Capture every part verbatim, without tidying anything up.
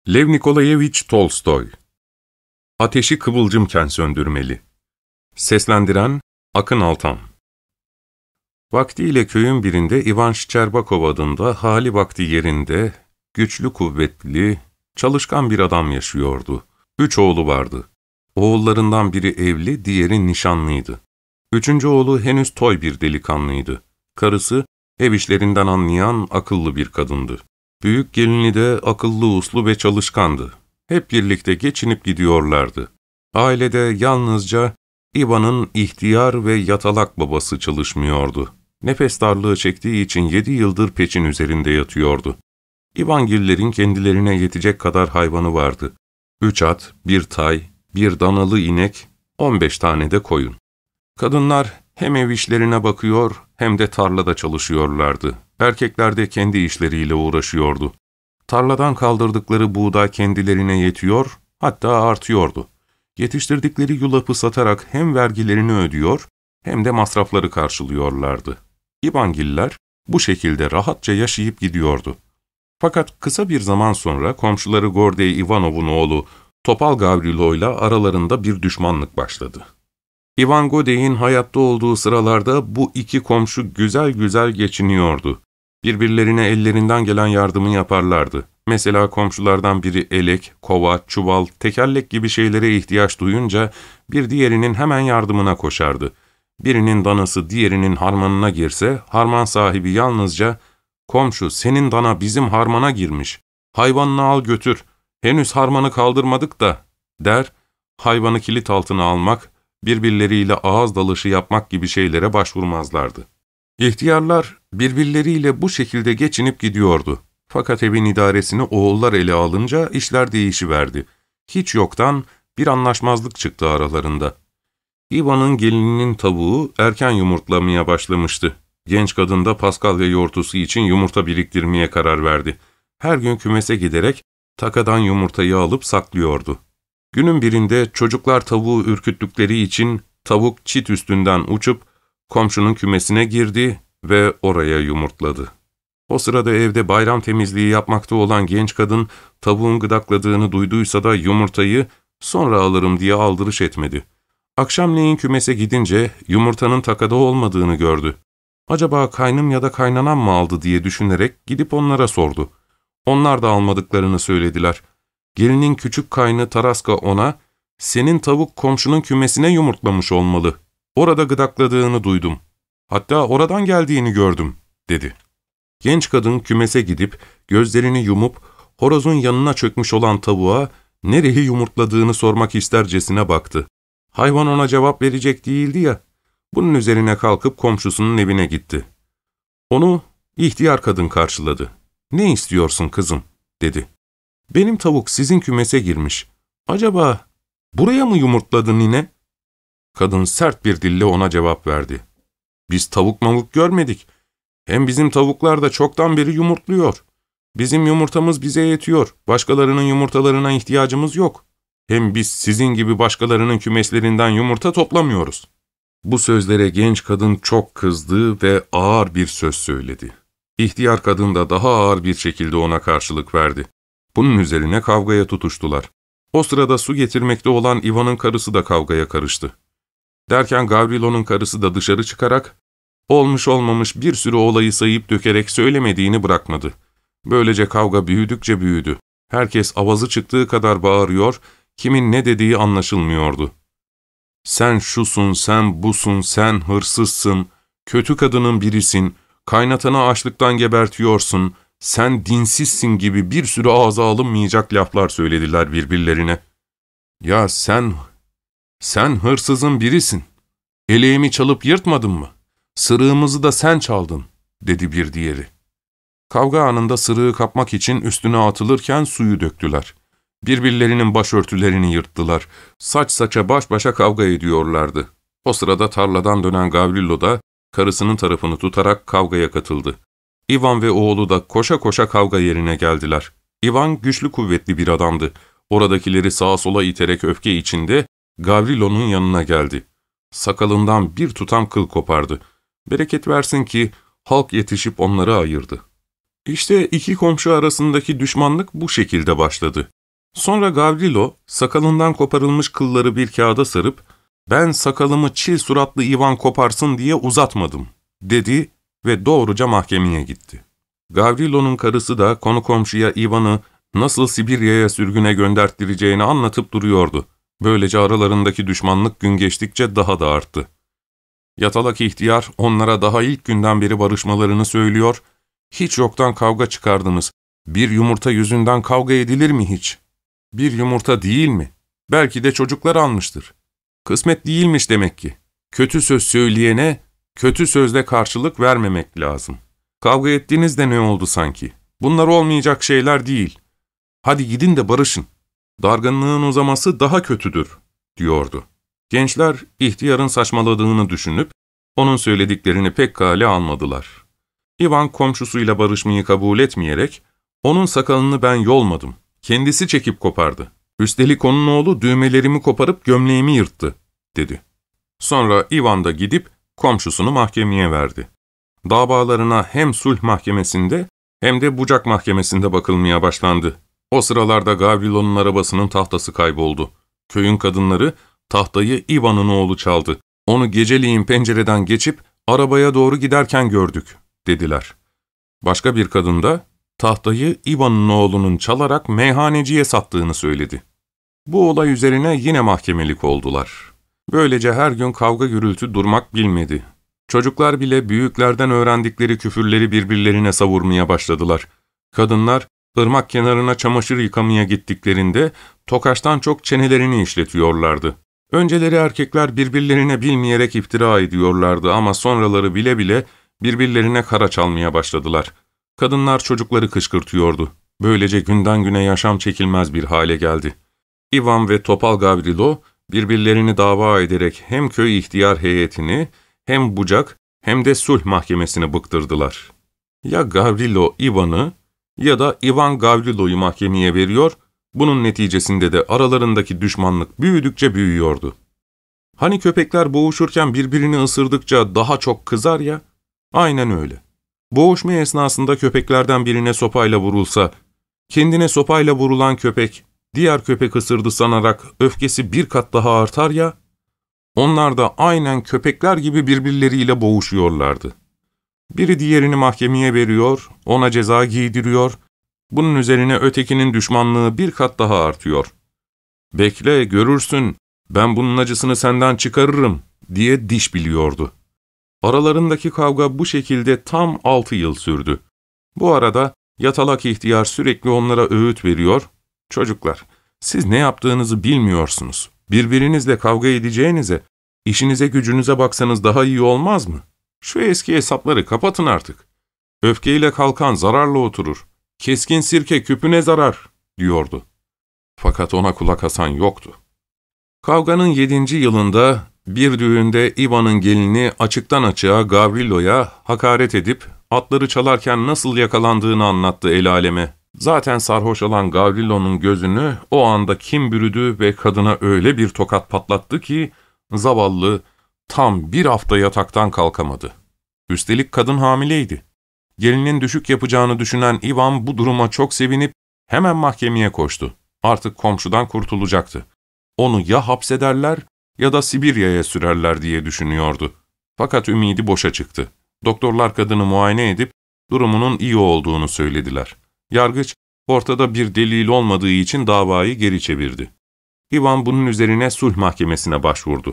Lev Nikolayevich Tolstoy. Ateşi kıvılcımken söndürmeli. Seslendiren Akın Altan. Vaktiyle köyün birinde İvan Şçerbakov adında hali vakti yerinde, güçlü kuvvetli, çalışkan bir adam yaşıyordu. Üç oğlu vardı. Oğullarından biri evli, diğeri nişanlıydı. Üçüncü oğlu henüz toy bir delikanlıydı. Karısı, ev işlerinden anlayan akıllı bir kadındı. Büyük gelini de akıllı uslu ve çalışkandı. Hep birlikte geçinip gidiyorlardı. Ailede yalnızca İvan'ın ihtiyar ve yatalak babası çalışmıyordu. Nefes darlığı çektiği için yedi yıldır peçin üzerinde yatıyordu. İvangillerin kendilerine yetecek kadar hayvanı vardı. Üç at, bir tay, bir danalı inek, on beş tane de koyun. Kadınlar hem ev işlerine bakıyor hem de tarlada çalışıyorlardı. Erkekler de kendi işleriyle uğraşıyordu. Tarladan kaldırdıkları buğday kendilerine yetiyor, hatta artıyordu. Yetiştirdikleri yulafı satarak hem vergilerini ödüyor hem de masrafları karşılıyorlardı. İvangiller bu şekilde rahatça yaşayıp gidiyordu. Fakat kısa bir zaman sonra komşuları Gordey Ivanov'un oğlu Topal Gavrilo'yla aralarında bir düşmanlık başladı. İvan Godey'in hayatta olduğu sıralarda bu iki komşu güzel güzel geçiniyordu. Birbirlerine ellerinden gelen yardımı yaparlardı. Mesela komşulardan biri elek, kova, çuval, tekerlek gibi şeylere ihtiyaç duyunca bir diğerinin hemen yardımına koşardı. Birinin danası diğerinin harmanına girse, harman sahibi yalnızca ''Komşu, senin dana bizim harmana girmiş, hayvanını al götür, henüz harmanı kaldırmadık da'' der, hayvanı kilit altına almak, birbirleriyle ağız dalışı yapmak gibi şeylere başvurmazlardı. İhtiyarlar birbirleriyle bu şekilde geçinip gidiyordu. Fakat evin idaresini oğullar ele alınca işler değişiverdi. Hiç yoktan bir anlaşmazlık çıktı aralarında. İvan'ın gelininin tavuğu erken yumurtlamaya başlamıştı. Genç kadın da Paskalya yoğurtusu için yumurta biriktirmeye karar verdi. Her gün kümese giderek takadan yumurtayı alıp saklıyordu. Günün birinde çocuklar tavuğu ürküttükleri için tavuk çit üstünden uçup komşunun kümesine girdi ve oraya yumurtladı. O sırada evde bayram temizliği yapmakta olan genç kadın tavuğun gıdakladığını duyduysa da yumurtayı sonra alırım diye aldırış etmedi. Akşamleyin kümese gidince yumurtanın takada olmadığını gördü. Acaba kaynım ya da kaynanam mı aldı diye düşünerek gidip onlara sordu. Onlar da almadıklarını söylediler. Gelinin küçük kaynı Taraska ona, ''Senin tavuk komşunun kümesine yumurtlamış olmalı. Orada gıdakladığını duydum. Hatta oradan geldiğini gördüm.'' dedi. Genç kadın kümese gidip gözlerini yumup horozun yanına çökmüş olan tavuğa nereye yumurtladığını sormak istercesine baktı. Hayvan ona cevap verecek değildi ya. Bunun üzerine kalkıp komşusunun evine gitti. Onu ihtiyar kadın karşıladı. ''Ne istiyorsun kızım?'' dedi. ''Benim tavuk sizin kümese girmiş. Acaba buraya mı yumurtladı nine?'' Kadın sert bir dille ona cevap verdi. ''Biz tavuk mavuk görmedik. Hem bizim tavuklar da çoktan beri yumurtluyor. Bizim yumurtamız bize yetiyor. Başkalarının yumurtalarına ihtiyacımız yok. Hem biz sizin gibi başkalarının kümeslerinden yumurta toplamıyoruz.'' Bu sözlere genç kadın çok kızdı ve ağır bir söz söyledi. İhtiyar kadın da daha ağır bir şekilde ona karşılık verdi. Bunun üzerine kavgaya tutuştular. O sırada su getirmekte olan İvan'ın karısı da kavgaya karıştı. Derken Gavrilo'nun karısı da dışarı çıkarak, olmuş olmamış bir sürü olayı sayıp dökerek söylemediğini bırakmadı. Böylece kavga büyüdükçe büyüdü. Herkes avazı çıktığı kadar bağırıyor, kimin ne dediği anlaşılmıyordu. ''Sen şusun, sen busun, sen hırsızsın, kötü kadının birisin, kaynatanı açlıktan gebertiyorsun, sen dinsizsin'' gibi bir sürü ağza alınmayacak laflar söylediler birbirlerine. ''Ya sen, sen hırsızın birisin, eleğimi çalıp yırtmadın mı? Sırığımızı da sen çaldın.'' dedi bir diğeri. Kavga anında sırığı kapmak için üstüne atılırken suyu döktüler. Birbirlerinin başörtülerini yırttılar. Saç saça baş başa kavga ediyorlardı. O sırada tarladan dönen Gavrilo da karısının tarafını tutarak kavgaya katıldı. İvan ve oğlu da koşa koşa kavga yerine geldiler. İvan güçlü kuvvetli bir adamdı. Oradakileri sağa sola iterek öfke içinde Gavrilo'nun yanına geldi. Sakalından bir tutam kıl kopardı. Bereket versin ki halk yetişip onları ayırdı. İşte iki komşu arasındaki düşmanlık bu şekilde başladı. Sonra Gavrilo, sakalından koparılmış kılları bir kağıda sarıp, ''Ben sakalımı çil suratlı Ivan koparsın diye uzatmadım.'' dedi ve doğruca mahkemeye gitti. Gavrilo'nun karısı da konu komşuya Ivan'ı nasıl Sibirya'ya sürgüne gönderttireceğini anlatıp duruyordu. Böylece aralarındaki düşmanlık gün geçtikçe daha da arttı. Yatalak ihtiyar onlara daha ilk günden beri barışmalarını söylüyor, ''Hiç yoktan kavga çıkardınız. Bir yumurta yüzünden kavga edilir mi hiç? Bir yumurta değil mi? Belki de çocuklar almıştır. Kısmet değilmiş demek ki. Kötü söz söyleyene kötü sözle karşılık vermemek lazım. Kavga ettiğiniz de ne oldu sanki? Bunlar olmayacak şeyler değil. Hadi gidin de barışın. Dargınlığın uzaması daha kötüdür.'' diyordu. Gençler ihtiyarın saçmaladığını düşünüp onun söylediklerini pek kale almadılar. Ivan komşusuyla barışmayı kabul etmeyerek, ''Onun sakalını ben yolmadım. Kendisi çekip kopardı. Üstelik onun oğlu düğmelerimi koparıp gömleğimi yırttı.'' dedi. Sonra Ivan da gidip komşusunu mahkemeye verdi. Davalarına hem sulh mahkemesinde hem de bucak mahkemesinde bakılmaya başlandı. O sıralarda Gavrilo'nun arabasının tahtası kayboldu. Köyün kadınları tahtayı Ivan'ın oğlu çaldı. Onu geceliğin pencereden geçip arabaya doğru giderken gördük, dediler. Başka bir kadın da tahtayı Ivan'ın oğlunun çalarak meyhaneciye sattığını söyledi. Bu olay üzerine yine mahkemelik oldular. Böylece her gün kavga gürültü durmak bilmedi. Çocuklar bile büyüklerden öğrendikleri küfürleri birbirlerine savurmaya başladılar. Kadınlar ırmak kenarına çamaşır yıkamaya gittiklerinde tokaçtan çok çenelerini işletiyorlardı. Önceleri erkekler birbirlerine bilmeyerek iftira ediyorlardı ama sonraları bile bile birbirlerine kara çalmaya başladılar. Kadınlar çocukları kışkırtıyordu. Böylece günden güne yaşam çekilmez bir hale geldi. Ivan ve Topal Gavrilo birbirlerini dava ederek hem köy ihtiyar heyetini hem bucak hem de sulh mahkemesini bıktırdılar. Ya Gavrilo Ivan'ı ya da Ivan Gavrilo'yu mahkemeye veriyor, bunun neticesinde de aralarındaki düşmanlık büyüdükçe büyüyordu. Hani köpekler boğuşurken birbirini ısırdıkça daha çok kızar ya, aynen öyle. Boğuşma esnasında köpeklerden birine sopayla vurulsa, kendine sopayla vurulan köpek, diğer köpek ısırdı sanarak öfkesi bir kat daha artar ya, onlar da aynen köpekler gibi birbirleriyle boğuşuyorlardı. Biri diğerini mahkemeye veriyor, ona ceza giydiriyor, bunun üzerine ötekinin düşmanlığı bir kat daha artıyor. ''Bekle, görürsün, ben bunun acısını senden çıkarırım.'' diye diş biliyordu. Aralarındaki kavga bu şekilde tam altı yıl sürdü. Bu arada yatalak ihtiyar sürekli onlara öğüt veriyor, ''Çocuklar, siz ne yaptığınızı bilmiyorsunuz. Birbirinizle kavga edeceğinize, işinize gücünüze baksanız daha iyi olmaz mı? Şu eski hesapları kapatın artık. Öfkeyle kalkan zararla oturur. Keskin sirke küpüne zarar.'' diyordu. Fakat ona kulak asan yoktu. Kavganın yedinci yılında bir düğünde Ivan'ın gelini açıktan açığa Gavrilo'ya hakaret edip atları çalarken nasıl yakalandığını anlattı el aleme. Zaten sarhoş olan Gavrilo'nun gözünü o anda kim bürüdü ve kadına öyle bir tokat patlattı ki zavallı tam bir hafta yataktan kalkamadı. Üstelik kadın hamileydi. Gelinin düşük yapacağını düşünen Ivan bu duruma çok sevinip hemen mahkemeye koştu. Artık komşudan kurtulacaktı. Onu ya hapsederler ya da Sibirya'ya sürerler diye düşünüyordu. Fakat ümidi boşa çıktı. Doktorlar kadını muayene edip durumunun iyi olduğunu söylediler. Yargıç ortada bir delil olmadığı için davayı geri çevirdi. Ivan bunun üzerine sulh mahkemesine başvurdu.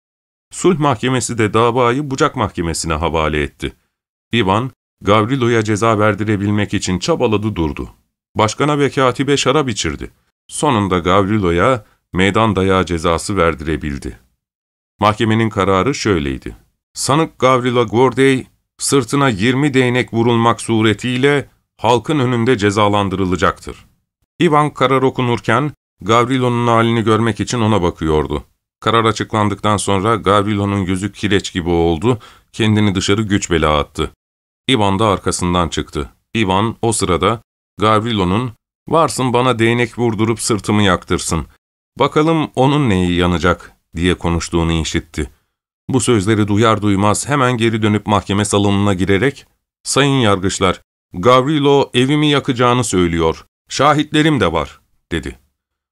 Sulh mahkemesi de davayı bucak mahkemesine havale etti. Ivan, Gavrilo'ya ceza verdirebilmek için çabaladı durdu. Başkana ve katibe şarap içirdi. Sonunda Gavrilo'ya meydan dayağı cezası verdirebildi. Mahkemenin kararı şöyleydi. Sanık Gavrilo Gordey, sırtına yirmi değnek vurulmak suretiyle halkın önünde cezalandırılacaktır. Ivan karar okunurken Gavrilo'nun halini görmek için ona bakıyordu. Karar açıklandıktan sonra Gavrilo'nun yüzü kireç gibi oldu, kendini dışarı güç bela attı. Ivan da arkasından çıktı. Ivan o sırada Gavrilo'nun ''Varsın bana değnek vurdurup sırtımı yaktırsın. Bakalım onun neyi yanacak?'' diye konuştuğunu işitti. Bu sözleri duyar duymaz hemen geri dönüp mahkeme salonuna girerek ''Sayın yargıçlar, Gavrilo evimi yakacağını söylüyor. Şahitlerim de var.'' dedi.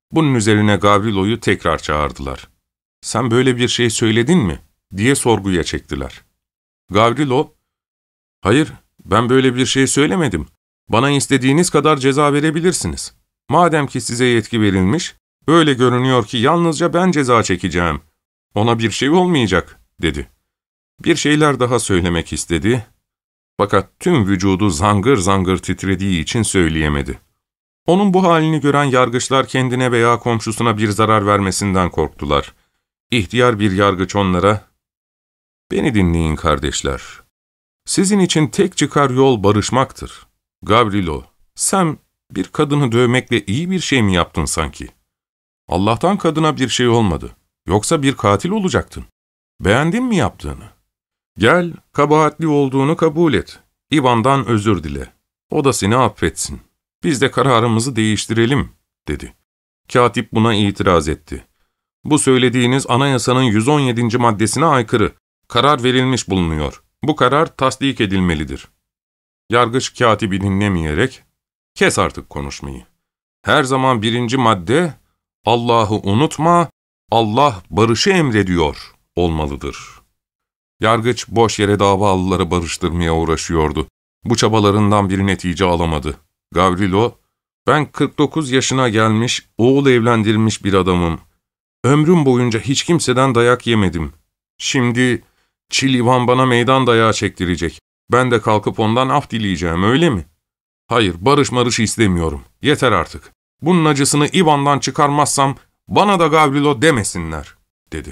Bunun üzerine Gavrilo'yu tekrar çağırdılar. ''Sen böyle bir şey söyledin mi?'' diye sorguya çektiler. Gavrilo, ''Hayır, ben böyle bir şey söylemedim. Bana istediğiniz kadar ceza verebilirsiniz. Madem ki size yetki verilmiş, öyle görünüyor ki yalnızca ben ceza çekeceğim. Ona bir şey olmayacak.'' dedi. Bir şeyler daha söylemek istedi. Fakat tüm vücudu zangır zangır titrediği için söyleyemedi. Onun bu halini gören yargıçlar kendine veya komşusuna bir zarar vermesinden korktular. İhtiyar bir yargıç onlara, ''Beni dinleyin kardeşler. Sizin için tek çıkar yol barışmaktır. Gavrilo, sen bir kadını dövmekle iyi bir şey mi yaptın sanki? Allah'tan kadına bir şey olmadı. Yoksa bir katil olacaktın. Beğendin mi yaptığını? Gel, kabahatli olduğunu kabul et. İvan'dan özür dile. O da seni affetsin. Biz de kararımızı değiştirelim.'' dedi. Katip buna itiraz etti. ''Bu söylediğiniz anayasanın yüz on yedinci maddesine aykırı. Karar verilmiş bulunuyor. Bu karar tasdik edilmelidir.'' Yargıç katibi dinlemeyerek, ''Kes artık konuşmayı. Her zaman birinci madde, Allah'ı unutma, Allah barışı emrediyor olmalıdır.'' Yargıç boş yere davalıları barıştırmaya uğraşıyordu. Bu çabalarından bir netice alamadı. Gavrilo, ''Ben kırk dokuz yaşına gelmiş, oğul evlendirmiş bir adamım. Ömrüm boyunca hiç kimseden dayak yemedim. Şimdi Çil İvan bana meydan dayağı çektirecek. Ben de kalkıp ondan af dileyeceğim, öyle mi? Hayır, barış marış istemiyorum. Yeter artık. Bunun acısını İvan'dan çıkarmazsam bana da Gavrilo demesinler.'' dedi.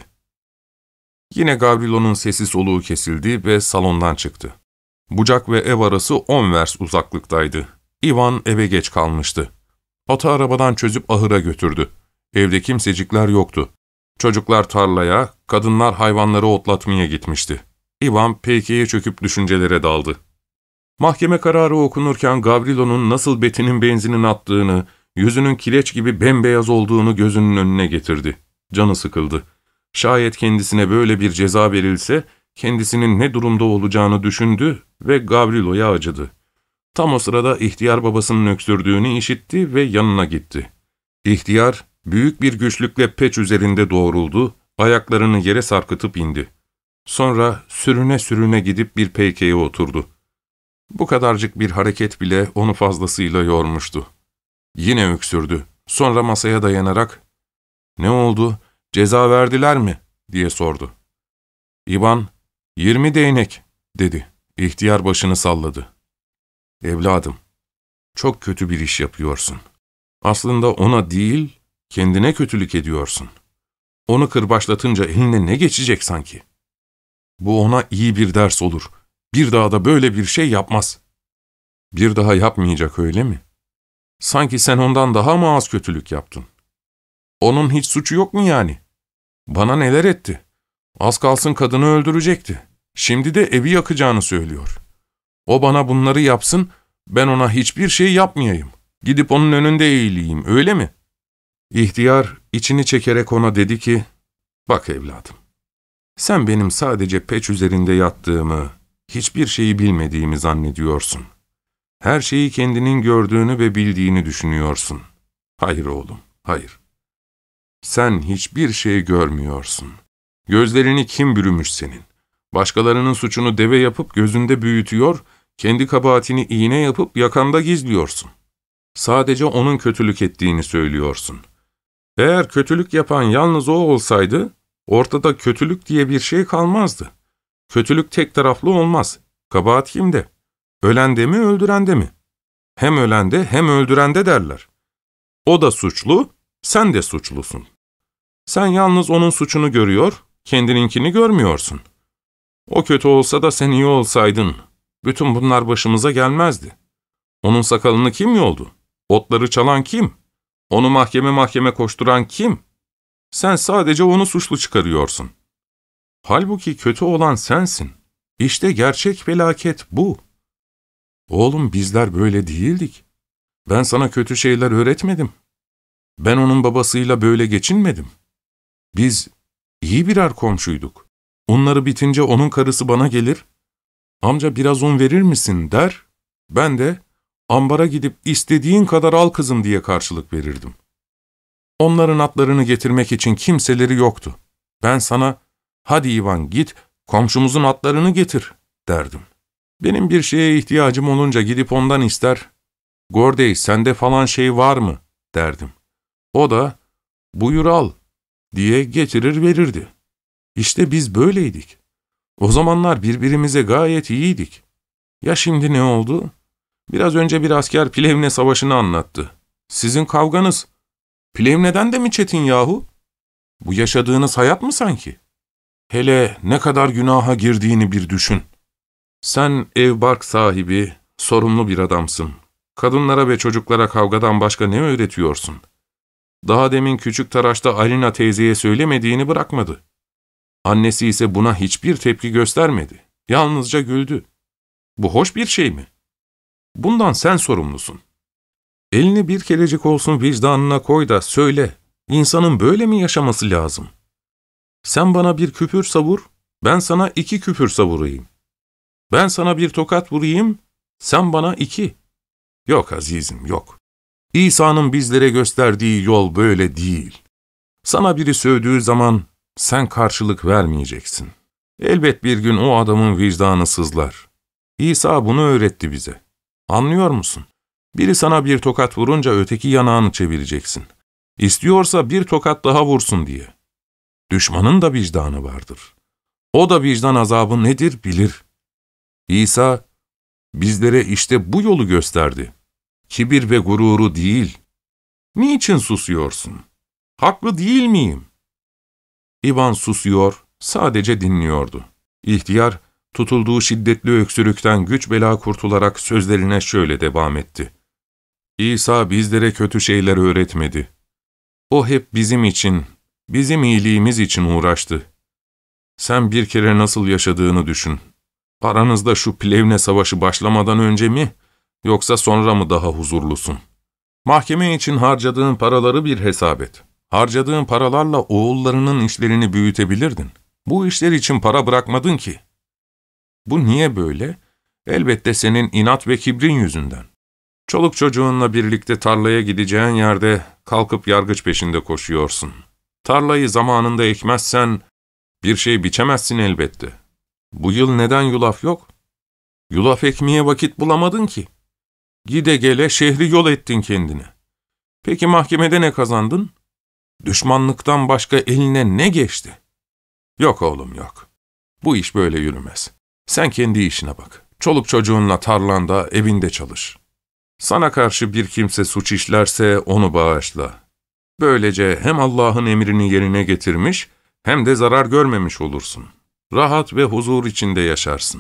Yine Gavrilo'nun sesi soluğu kesildi ve salondan çıktı. Bucak ve ev arası on vers uzaklıktaydı. İvan eve geç kalmıştı. Atı arabadan çözüp ahıra götürdü. Evde kimsecikler yoktu. Çocuklar tarlaya, kadınlar hayvanları otlatmaya gitmişti. İvan peykeye çöküp düşüncelere daldı. Mahkeme kararı okunurken Gavrilo'nun nasıl Betty'nin benzinin attığını, yüzünün kireç gibi bembeyaz olduğunu gözünün önüne getirdi. Canı sıkıldı. Şayet kendisine böyle bir ceza verilse, kendisinin ne durumda olacağını düşündü ve Gavrilo'ya acıdı. Tam o sırada ihtiyar babasının öksürdüğünü işitti ve yanına gitti. İhtiyar, büyük bir güçlükle peç üzerinde doğruldu, ayaklarını yere sarkıtıp indi. Sonra sürüne sürüne gidip bir peykeye oturdu. Bu kadarcık bir hareket bile onu fazlasıyla yormuştu. Yine öksürdü. Sonra masaya dayanarak, ''Ne oldu, ceza verdiler mi?'' diye sordu. İvan, ''Yirmi değnek.'' dedi. İhtiyar başını salladı. ''Evladım, çok kötü bir iş yapıyorsun. Aslında ona değil, kendine kötülük ediyorsun. Onu kırbaçlatınca eline ne geçecek sanki? Bu ona iyi bir ders olur. Bir daha da böyle bir şey yapmaz. Bir daha yapmayacak, öyle mi? Sanki sen ondan daha mı az kötülük yaptın? Onun hiç suçu yok mu yani? Bana neler etti? Az kalsın kadını öldürecekti. Şimdi de evi yakacağını söylüyor. O bana bunları yapsın, ben ona hiçbir şey yapmayayım. Gidip onun önünde eğileyim, öyle mi?'' İhtiyar içini çekerek ona dedi ki, ''Bak evladım, sen benim sadece peç üzerinde yattığımı, hiçbir şeyi bilmediğimi zannediyorsun. Her şeyi kendinin gördüğünü ve bildiğini düşünüyorsun. Hayır oğlum, hayır. Sen hiçbir şey görmüyorsun. Gözlerini kim bürümüş senin? Başkalarının suçunu deve yapıp gözünde büyütüyor, kendi kabahatini iğne yapıp yakanda gizliyorsun. Sadece onun kötülük ettiğini söylüyorsun. Eğer kötülük yapan yalnız o olsaydı, ortada kötülük diye bir şey kalmazdı. Kötülük tek taraflı olmaz. Kabahat kimde? Ölende mi, öldürende mi? Hem ölende hem öldürende derler. O da suçlu, sen de suçlusun. Sen yalnız onun suçunu görüyor, kendininkini görmüyorsun. O kötü olsa da sen iyi olsaydın, bütün bunlar başımıza gelmezdi. Onun sakalını kim yoldu? Otları çalan kim? Onu mahkeme mahkeme koşturan kim? Sen sadece onu suçlu çıkarıyorsun. Halbuki kötü olan sensin. İşte gerçek felaket bu. Oğlum, bizler böyle değildik. Ben sana kötü şeyler öğretmedim. Ben onun babasıyla böyle geçinmedim. Biz iyi birer komşuyduk. Unları bitince onun karısı bana gelir, amca biraz un verir misin der, ben de ambara gidip istediğin kadar al kızım diye karşılık verirdim. Onların atlarını getirmek için kimseleri yoktu. Ben sana, hadi Ivan git, komşumuzun atlarını getir derdim. Benim bir şeye ihtiyacım olunca gidip ondan ister, Gordey sende falan şey var mı derdim. O da, buyur al diye getirir verirdi. İşte biz böyleydik. O zamanlar birbirimize gayet iyiydik. Ya şimdi ne oldu? Biraz önce bir asker Plevne Savaşı'nı anlattı. Sizin kavganız, Plevne'den de mi çetin yahu? Bu yaşadığınız hayat mı sanki? Hele ne kadar günaha girdiğini bir düşün. Sen ev bark sahibi, sorumlu bir adamsın. Kadınlara ve çocuklara kavgadan başka ne öğretiyorsun? Daha demin küçük taraşta Alina teyzeye söylemediğini bırakmadı. Annesi ise buna hiçbir tepki göstermedi. Yalnızca güldü. Bu hoş bir şey mi? Bundan sen sorumlusun. Elini bir kerecik olsun vicdanına koy da söyle, insanın böyle mi yaşaması lazım? Sen bana bir küpür savur, ben sana iki küpür savurayım. Ben sana bir tokat vurayım, sen bana iki. Yok azizim, yok. İsa'nın bizlere gösterdiği yol böyle değil. Sana biri sövdüğü zaman sen karşılık vermeyeceksin. Elbet bir gün o adamın vicdanı sızlar. İsa bunu öğretti bize. Anlıyor musun? Biri sana bir tokat vurunca öteki yanağını çevireceksin. İstiyorsa bir tokat daha vursun diye. Düşmanın da vicdanı vardır. O da vicdan azabı nedir bilir. İsa bizlere işte bu yolu gösterdi. Kibir ve gururu değil. Niçin susuyorsun? Haklı değil miyim? Ivan susuyor, sadece dinliyordu. İhtiyar, tutulduğu şiddetli öksürükten güç bela kurtularak sözlerine şöyle devam etti. İsa bizlere kötü şeyler öğretmedi. O hep bizim için, bizim iyiliğimiz için uğraştı. Sen bir kere nasıl yaşadığını düşün. Aranızda şu Plevne Savaşı başlamadan önce mi, yoksa sonra mı daha huzurlusun? Mahkeme için harcadığın paraları bir hesap et. Harcadığın paralarla oğullarının işlerini büyütebilirdin. Bu işler için para bırakmadın ki. Bu niye böyle? Elbette senin inat ve kibrin yüzünden. Çoluk çocuğunla birlikte tarlaya gideceğin yerde kalkıp yargıç peşinde koşuyorsun. Tarlayı zamanında ekmezsen bir şey biçemezsin elbette. Bu yıl neden yulaf yok? Yulaf ekmeye vakit bulamadın ki. Gide gele şehri yol ettin kendine. Peki mahkemede ne kazandın? Düşmanlıktan başka eline ne geçti? Yok oğlum yok. Bu iş böyle yürümez. Sen kendi işine bak. Çoluk çocuğunla tarlanda, evinde çalış. Sana karşı bir kimse suç işlerse onu bağışla. Böylece hem Allah'ın emrini yerine getirmiş, hem de zarar görmemiş olursun. Rahat ve huzur içinde yaşarsın.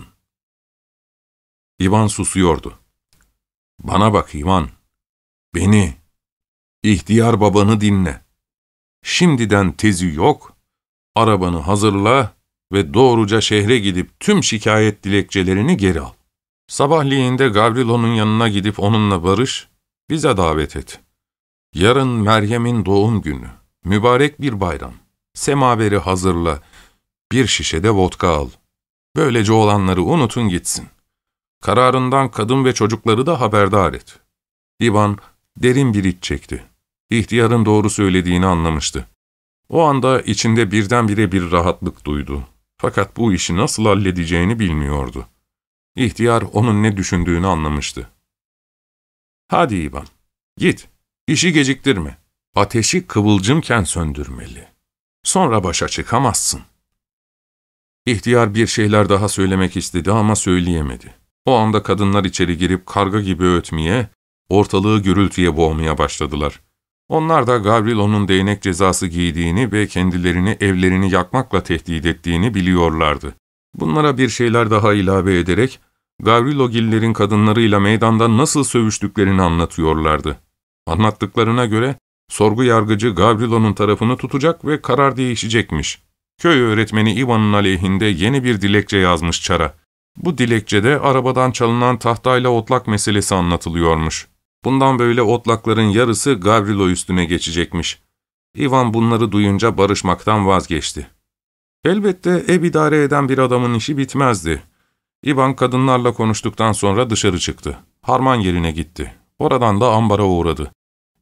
Ivan susuyordu. Bana bak Ivan, beni, ihtiyar babanı dinle. Şimdiden tezi yok, arabanı hazırla ve doğruca şehre gidip tüm şikayet dilekçelerini geri al. Sabahleyin de Gavrilo'nun yanına gidip onunla barış, bize davet et. Yarın Meryem'in doğum günü, mübarek bir bayram. Semaveri hazırla, bir şişe de vodka al. Böylece olanları unutun gitsin. Kararından kadın ve çocukları da haberdar et. Ivan derin bir iç çekti. İhtiyarın doğru söylediğini anlamıştı. O anda içinde birdenbire bir rahatlık duydu. Fakat bu işi nasıl halledeceğini bilmiyordu. İhtiyar onun ne düşündüğünü anlamıştı. Hadi Ivan, git, işi geciktirme. Ateşi kıvılcımken söndürmeli. Sonra başa çıkamazsın. İhtiyar bir şeyler daha söylemek istedi ama söyleyemedi. O anda kadınlar içeri girip karga gibi ötmeye, ortalığı gürültüye boğmaya başladılar. Onlar da Gavrilo'nun değnek cezası giydiğini ve kendilerini evlerini yakmakla tehdit ettiğini biliyorlardı. Bunlara bir şeyler daha ilave ederek, Gavrilogillerin kadınlarıyla meydanda nasıl sövüştüklerini anlatıyorlardı. Anlattıklarına göre, sorgu yargıcı Gavrilo'nun tarafını tutacak ve karar değişecekmiş. Köy öğretmeni Ivan'ın aleyhinde yeni bir dilekçe yazmış Çar'a. Bu dilekçede arabadan çalınan tahtayla otlak meselesi anlatılıyormuş. Bundan böyle otlakların yarısı Gavrilo üstüne geçecekmiş. Ivan bunları duyunca barışmaktan vazgeçti. Elbette ev idare eden bir adamın işi bitmezdi. Ivan kadınlarla konuştuktan sonra dışarı çıktı. Harman yerine gitti. Oradan da ambara uğradı.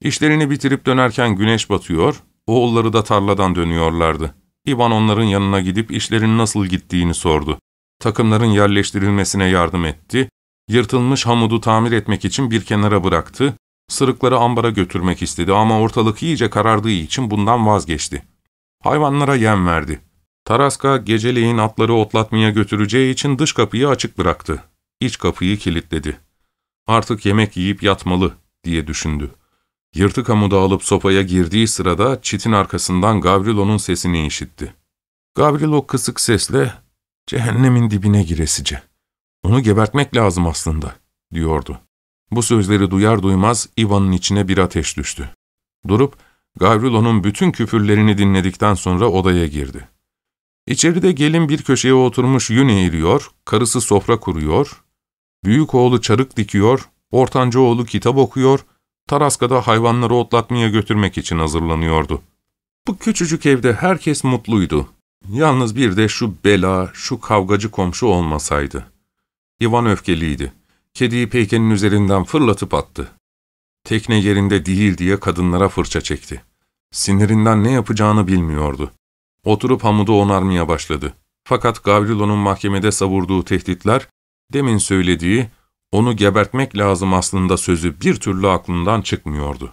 İşlerini bitirip dönerken güneş batıyor, oğulları da tarladan dönüyorlardı. İvan onların yanına gidip işlerin nasıl gittiğini sordu. Takımların yerleştirilmesine yardım etti, yırtılmış hamudu tamir etmek için bir kenara bıraktı, sırıkları ambara götürmek istedi ama ortalık iyice karardığı için bundan vazgeçti. Hayvanlara yem verdi. Taraska geceleyin atları otlatmaya götüreceği için dış kapıyı açık bıraktı. İç kapıyı kilitledi. Artık yemek yiyip yatmalı diye düşündü. Yırtık hamudu alıp sopaya girdiği sırada çitin arkasından Gavrilo'nun sesini işitti. Gavrilo kısık sesle, "Cehennemin dibine giresice. Onu gebertmek lazım aslında," diyordu. Bu sözleri duyar duymaz Ivan'ın içine bir ateş düştü. Durup Gavrilo'nun bütün küfürlerini dinledikten sonra odaya girdi. İçeride gelin bir köşeye oturmuş yün eğiriyor, karısı sofra kuruyor, büyük oğlu çarık dikiyor, ortanca oğlu kitap okuyor, Taraska da hayvanları otlatmaya götürmek için hazırlanıyordu. Bu küçücük evde herkes mutluydu. Yalnız bir de şu bela, şu kavgacı komşu olmasaydı. Ivan öfkeliydi. Kediyi peykenin üzerinden fırlatıp attı. Tekne yerinde değil diye kadınlara fırça çekti. Sinirinden ne yapacağını bilmiyordu. Oturup hamudu onarmaya başladı. Fakat Gavrilo'nun mahkemede savurduğu tehditler, demin söylediği, "onu gebertmek lazım aslında" sözü bir türlü aklından çıkmıyordu.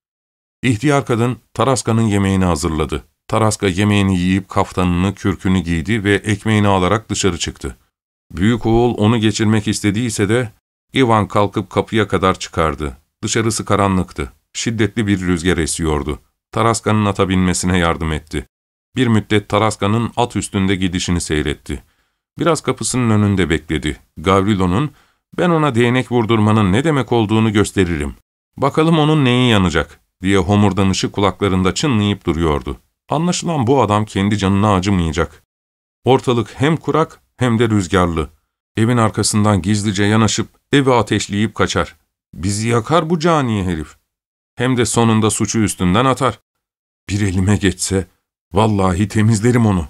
İhtiyar kadın Taraska'nın yemeğini hazırladı. Taraska yemeğini yiyip kaftanını, kürkünü giydi ve ekmeğini alarak dışarı çıktı. Büyük oğul onu geçirmek istediyse de Ivan kalkıp kapıya kadar çıkardı. Dışarısı karanlıktı. Şiddetli bir rüzgar esiyordu. Taraska'nın ata binmesine yardım etti. Bir müddet Taraska'nın at üstünde gidişini seyretti. Biraz kapısının önünde bekledi. Gavrilo'nun, "Ben ona değnek vurdurmanın ne demek olduğunu gösteririm. Bakalım onun neyi yanacak," diye homurdanışı kulaklarında çınlayıp duruyordu. Anlaşılan bu adam kendi canına acımayacak. Ortalık hem kurak hem de rüzgarlı. Evin arkasından gizlice yanaşıp evi ateşleyip kaçar. Bizi yakar bu cani herif. Hem de sonunda suçu üstünden atar. Bir elime geçse vallahi temizlerim onu.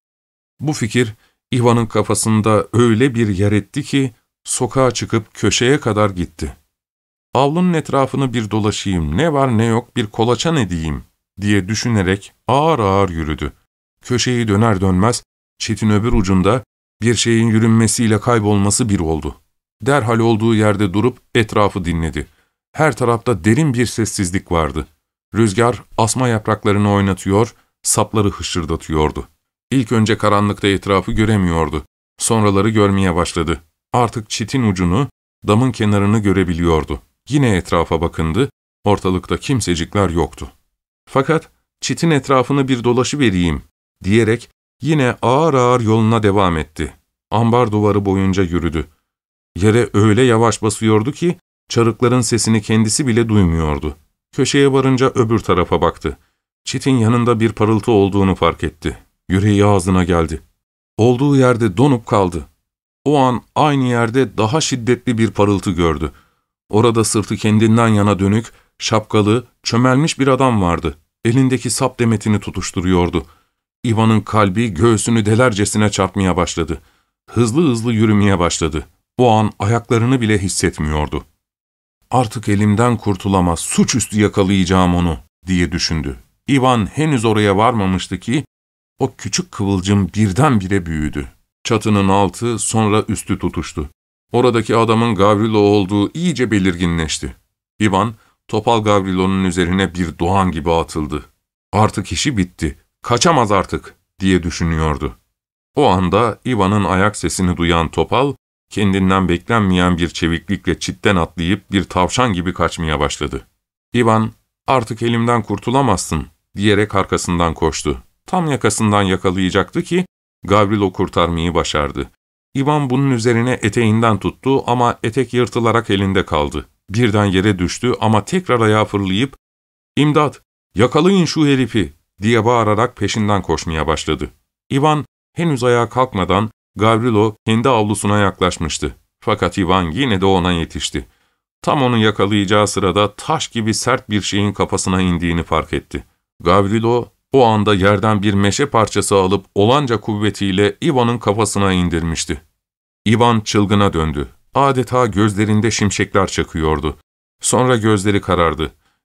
Bu fikir Ivan'ın kafasında öyle bir yer etti ki sokağa çıkıp köşeye kadar gitti. "Avlunun etrafını bir dolaşayım, ne var ne yok bir kolaçan edeyim," diye düşünerek ağır ağır yürüdü. Köşeyi döner dönmez çitin öbür ucunda bir şeyin yürünmesiyle kaybolması bir oldu. Derhal olduğu yerde durup etrafı dinledi. Her tarafta derin bir sessizlik vardı. Rüzgar asma yapraklarını oynatıyor, sapları hışırdatıyordu. İlk önce karanlıkta etrafı göremiyordu. Sonraları görmeye başladı. Artık çitin ucunu, damın kenarını görebiliyordu. Yine etrafa bakındı, ortalıkta kimsecikler yoktu. Fakat çitin etrafını bir dolaşıvereyim diyerek yine ağır ağır yoluna devam etti. Ambar duvarı boyunca yürüdü. Yere öyle yavaş basıyordu ki çarıkların sesini kendisi bile duymuyordu. Köşeye varınca öbür tarafa baktı. Çitin yanında bir parıltı olduğunu fark etti. Yüreği ağzına geldi. Olduğu yerde donup kaldı. O an aynı yerde daha şiddetli bir parıltı gördü. Orada sırtı kendinden yana dönük, şapkalı, çömelmiş bir adam vardı. Elindeki sap demetini tutuşturuyordu. Ivan'ın kalbi göğsünü delercesine çarpmaya başladı. Hızlı hızlı yürümeye başladı. O an ayaklarını bile hissetmiyordu. "Artık elimden kurtulamaz, suçüstü yakalayacağım onu," diye düşündü. Ivan henüz oraya varmamıştı ki, o küçük kıvılcım birdenbire büyüdü. Çatının altı, sonra üstü tutuştu. Oradaki adamın Gavrilo olduğu iyice belirginleşti. Ivan, topal Gavrilo'nun üzerine bir doğan gibi atıldı. Artık işi bitti, kaçamaz artık, diye düşünüyordu. O anda Ivan'ın ayak sesini duyan topal, kendinden beklenmeyen bir çeviklikle çitten atlayıp bir tavşan gibi kaçmaya başladı. Ivan, "Artık elimden kurtulamazsın," diyerek arkasından koştu. Tam yakasından yakalayacaktı ki, Gavrilo kurtarmayı başardı. Ivan bunun üzerine eteğinden tuttu ama etek yırtılarak elinde kaldı. Birden yere düştü ama tekrar ayağa fırlayıp, "İmdat, yakalayın şu herifi," diye bağırarak peşinden koşmaya başladı. Ivan henüz ayağa kalkmadan Gavrilo kendi avlusuna yaklaşmıştı. Fakat Ivan yine de ona yetişti. Tam onu yakalayacağı sırada taş gibi sert bir şeyin kafasına indiğini fark etti. Gavrilo o anda yerden bir meşe parçası alıp olanca kuvvetiyle Ivan'ın kafasına indirmişti. Ivan çılgına döndü. Adeta gözlerinde şimşekler çakıyordu. Sonra gözleri karardı.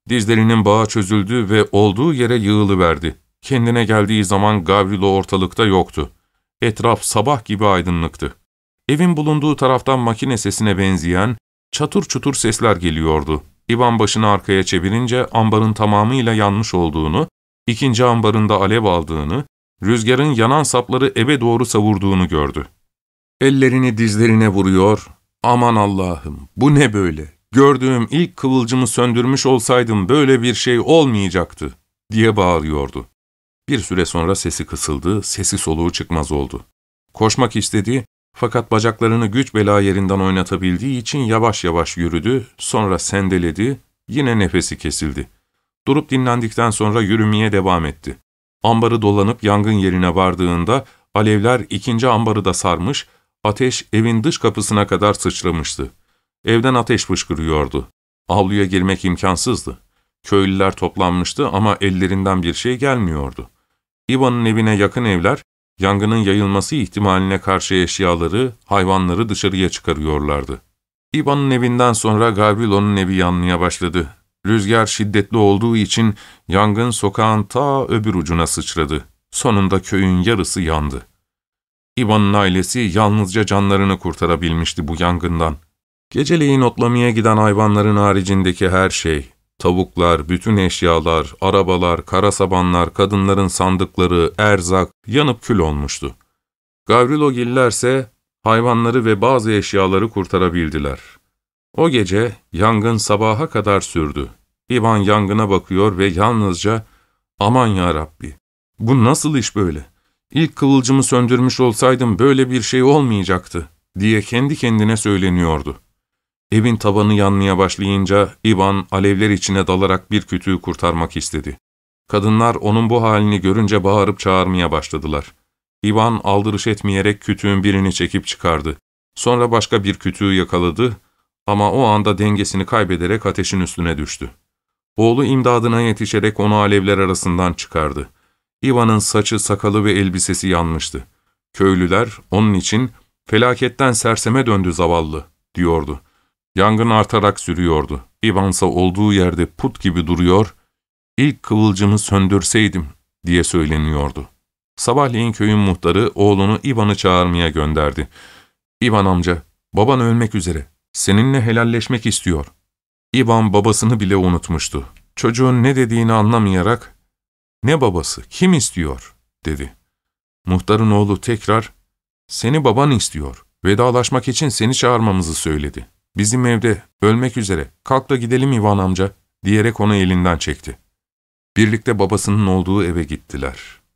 Dizlerinin bağı çözüldü ve olduğu yere yığılıverdi. Kendine geldiği zaman Gavrilo ortalıkta yoktu. Etraf sabah gibi aydınlıktı. Evin bulunduğu taraftan makine sesine benzeyen çatır çutur sesler geliyordu. İvan başını arkaya çevirince ambarın tamamıyla yanmış olduğunu, ikinci ambarında alev aldığını, rüzgarın yanan sapları eve doğru savurduğunu gördü. Ellerini dizlerine vuruyor, ''Aman Allah'ım, bu ne böyle? Gördüğüm ilk kıvılcımı söndürmüş olsaydım böyle bir şey olmayacaktı.'' diye bağırıyordu. Bir süre sonra sesi kısıldı, sesi soluğu çıkmaz oldu. Koşmak istedi, fakat bacaklarını güç bela yerinden oynatabildiği için yavaş yavaş yürüdü, sonra sendeledi, yine nefesi kesildi. Durup dinlendikten sonra yürümeye devam etti. Ambarı dolanıp yangın yerine vardığında alevler ikinci ambarı da sarmış, ateş evin dış kapısına kadar sıçramıştı. Evden ateş fışkırıyordu. Avluya girmek imkansızdı. Köylüler toplanmıştı ama ellerinden bir şey gelmiyordu. İvan'ın evine yakın evler, yangının yayılması ihtimaline karşı eşyaları, hayvanları dışarıya çıkarıyorlardı. İvan'ın evinden sonra Gavrilo'nun evi yanmaya başladı. Rüzgar şiddetli olduğu için yangın sokağın ta öbür ucuna sıçradı. Sonunda köyün yarısı yandı. İvan'ın ailesi yalnızca canlarını kurtarabilmişti bu yangından. Geceleyin otlamaya giden hayvanların haricindeki her şey, tavuklar, bütün eşyalar, arabalar, karasabanlar, kadınların sandıkları, erzak yanıp kül olmuştu. Gavrilogillerse hayvanları ve bazı eşyaları kurtarabildiler. O gece yangın sabaha kadar sürdü. İvan yangına bakıyor ve yalnızca ''Aman ya Rabbi, bu nasıl iş böyle? İlk kıvılcımı söndürmüş olsaydım böyle bir şey olmayacaktı.'' diye kendi kendine söyleniyordu. Evin tavanı yanmaya başlayınca İvan alevler içine dalarak bir kütüğü kurtarmak istedi. Kadınlar onun bu halini görünce bağırıp çağırmaya başladılar. İvan aldırış etmeyerek kütüğün birini çekip çıkardı. Sonra başka bir kütüğü yakaladı ama o anda dengesini kaybederek ateşin üstüne düştü. Oğlu imdadına yetişerek onu alevler arasından çıkardı. İvan'ın saçı, sakalı ve elbisesi yanmıştı. Köylüler onun için ''Felaketten serseme döndü zavallı'' diyordu. Yangın artarak sürüyordu. İvansa olduğu yerde put gibi duruyor, ''İlk kıvılcımı söndürseydim'' diye söyleniyordu. Sabahleyin köyün muhtarı oğlunu İvan'ı çağırmaya gönderdi. ''İvan amca, baban ölmek üzere. Seninle helalleşmek istiyor.'' İvan babasını bile unutmuştu. Çocuğun ne dediğini anlamayarak, ''Ne babası, kim istiyor?'' dedi. Muhtarın oğlu tekrar, ''Seni baban istiyor. Vedalaşmak için seni çağırmamızı söyledi. Bizim evde, ölmek üzere. Kalk da gidelim İvan amca.'' diyerek onu elinden çekti. Birlikte babasının olduğu eve gittiler.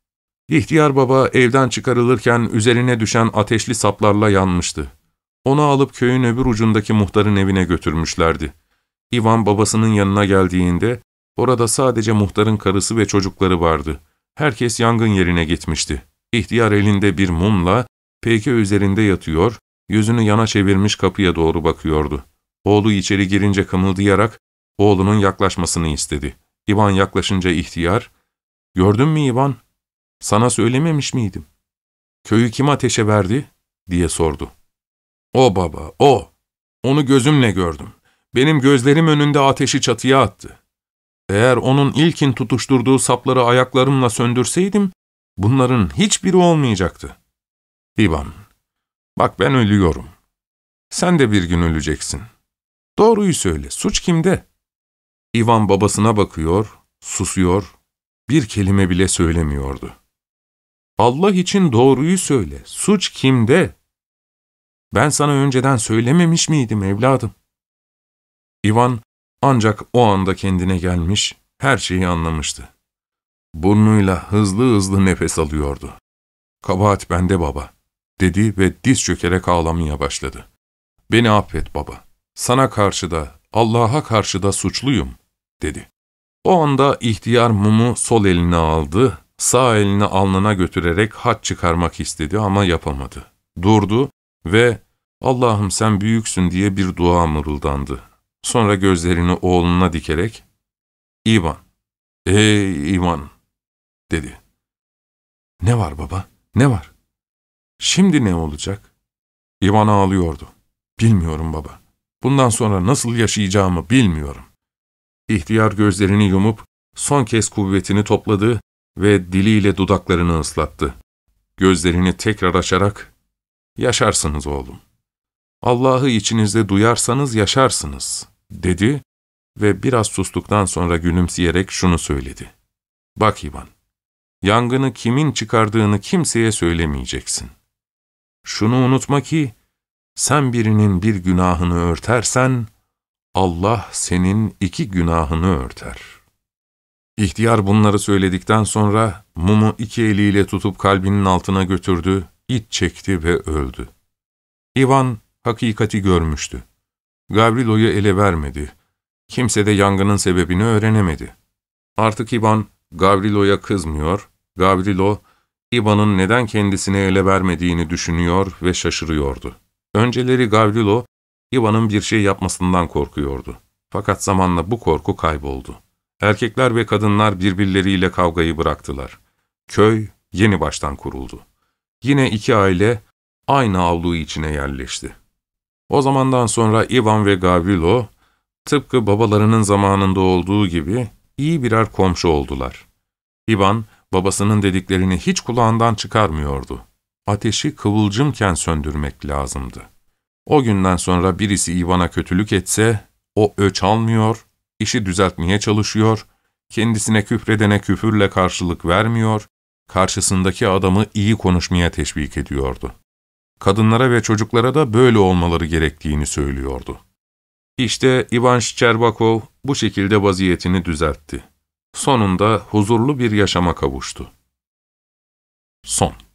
İhtiyar baba evden çıkarılırken üzerine düşen ateşli saplarla yanmıştı. Onu alıp köyün öbür ucundaki muhtarın evine götürmüşlerdi. İvan babasının yanına geldiğinde, orada sadece muhtarın karısı ve çocukları vardı. Herkes yangın yerine gitmişti. İhtiyar elinde bir mumla, peyke üzerinde yatıyor, yüzünü yana çevirmiş kapıya doğru bakıyordu. Oğlu içeri girince kımıldayarak, oğlunun yaklaşmasını istedi. İvan yaklaşınca ihtiyar, ''Gördün mü İvan? Sana söylememiş miydim? Köyü kim ateşe verdi?'' diye sordu. ''O baba, o. Onu gözümle gördüm. Benim gözlerim önünde ateşi çatıya attı. Eğer onun ilkin tutuşturduğu sapları ayaklarımla söndürseydim, bunların hiçbiri olmayacaktı. İvan, bak ben ölüyorum. Sen de bir gün öleceksin. Doğruyu söyle, suç kimde?'' İvan babasına bakıyor, susuyor, bir kelime bile söylemiyordu. ''Allah için doğruyu söyle, suç kimde? Ben sana önceden söylememiş miydim evladım?'' İvan ancak o anda kendine gelmiş, her şeyi anlamıştı. Burnuyla hızlı hızlı nefes alıyordu. ''Kabahat bende baba'' dedi ve diz çökerek ağlamaya başladı. ''Beni affet baba, sana karşı da, Allah'a karşı da suçluyum.'' dedi. O anda ihtiyar mumu sol eline aldı, sağ elini alnına götürerek haç çıkarmak istedi ama yapamadı. Durdu ve ''Allah'ım sen büyüksün'' diye bir dua mırıldandı. Sonra gözlerini oğluna dikerek ''İvan, ey İvan'' dedi. ''Ne var baba, ne var? Şimdi ne olacak?'' İvan ağlıyordu. ''Bilmiyorum baba. Bundan sonra nasıl yaşayacağımı bilmiyorum.'' İhtiyar gözlerini yumup son kez kuvvetini topladı ve diliyle dudaklarını ıslattı. Gözlerini tekrar açarak, ''Yaşarsınız oğlum. Allah'ı içinizde duyarsanız yaşarsınız.'' dedi ve biraz sustuktan sonra gülümseyerek şunu söyledi. ''Bak İvan, yangını kimin çıkardığını kimseye söylemeyeceksin. Şunu unutma ki, sen birinin bir günahını örtersen, Allah senin iki günahını örter.'' İhtiyar bunları söyledikten sonra mumu iki eliyle tutup kalbinin altına götürdü, iç çekti ve öldü. İvan hakikati görmüştü. Gavrilo'yu ele vermedi. Kimse de yangının sebebini öğrenemedi. Artık İvan Gavrilo'ya kızmıyor, Gavrilo, İvan'ın neden kendisine ele vermediğini düşünüyor ve şaşırıyordu. Önceleri Gavrilo, İvan'ın bir şey yapmasından korkuyordu. Fakat zamanla bu korku kayboldu. Erkekler ve kadınlar birbirleriyle kavgayı bıraktılar. Köy yeni baştan kuruldu. Yine iki aile aynı avlu içine yerleşti. O zamandan sonra İvan ve Gavrilo, tıpkı babalarının zamanında olduğu gibi iyi birer komşu oldular. İvan, babasının dediklerini hiç kulağından çıkarmıyordu. Ateşi kıvılcımken söndürmek lazımdı. O günden sonra birisi İvan'a kötülük etse, o öç almıyor, işi düzeltmeye çalışıyor, kendisine küfredene küfürle karşılık vermiyor, karşısındaki adamı iyi konuşmaya teşvik ediyordu. Kadınlara ve çocuklara da böyle olmaları gerektiğini söylüyordu. İşte Ivan Şçerbakov bu şekilde vaziyetini düzeltti. Sonunda huzurlu bir yaşama kavuştu. Son.